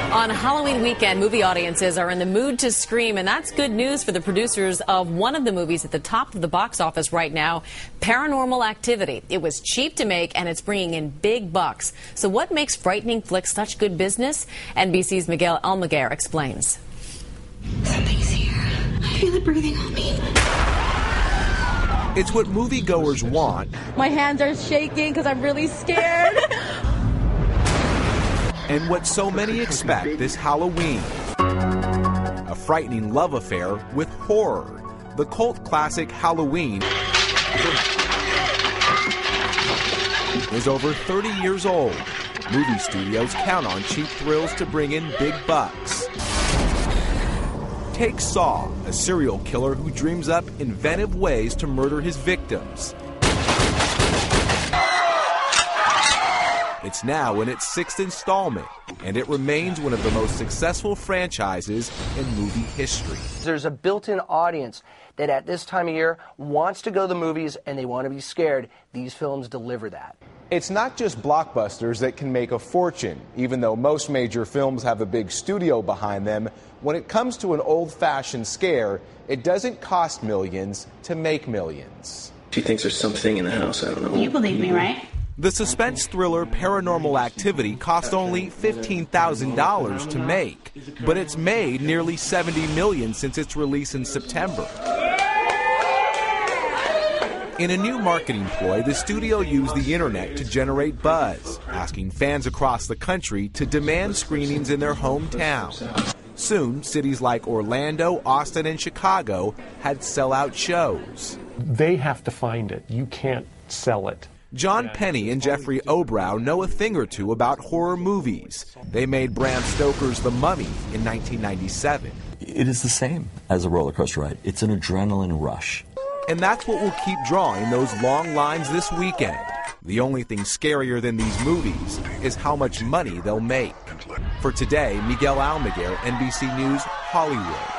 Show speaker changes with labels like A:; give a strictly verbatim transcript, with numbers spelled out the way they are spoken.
A: On Halloween weekend, movie audiences are in the mood to scream, and that's good news for the producers of one of the movies at the top of the box office right now, Paranormal Activity. It was cheap to make, and it's bringing in big bucks. So what makes frightening flicks such good business? N B C's Miguel Almaguer explains.
B: Something's here. I feel it breathing on me.
C: It's what moviegoers want.
D: My hands are shaking because I'm really scared.
C: And what so many expect this Halloween. A frightening love affair with horror. The cult classic Halloween is over thirty years old. Movie studios count on cheap thrills to bring in big bucks. Take Saw, a serial killer who dreams up inventive ways to murder his victims. It's now in its sixth installment, and it remains one of the most successful franchises in movie history.
E: There's a built-in audience that at this time of year wants to go to the movies and they want to be scared. These films deliver that.
F: It's not just blockbusters that can make a fortune. Even though most major films have a big studio behind them, when it comes to an old-fashioned scare, it doesn't cost millions to make millions.
G: She thinks there's something in the house, I don't know.
B: You believe me, right?
C: The suspense thriller Paranormal Activity cost only fifteen thousand dollars to make, but it's made nearly seventy million dollars since its release in September. In a new marketing ploy, the studio used the internet to generate buzz, asking fans across the country to demand screenings in their hometown. Soon, cities like Orlando, Austin, and Chicago had sellout shows.
H: They have to find it. You can't sell it.
C: John Penny and Jeffrey Obrow know a thing or two about horror movies. They made Bram Stoker's The Mummy in nineteen ninety-seven.
I: It is the same as a roller coaster ride. It's an adrenaline rush.
C: And that's what will keep drawing those long lines this weekend. The only thing scarier than these movies is how much money they'll make. For today, Miguel Almaguer, N B C News, Hollywood.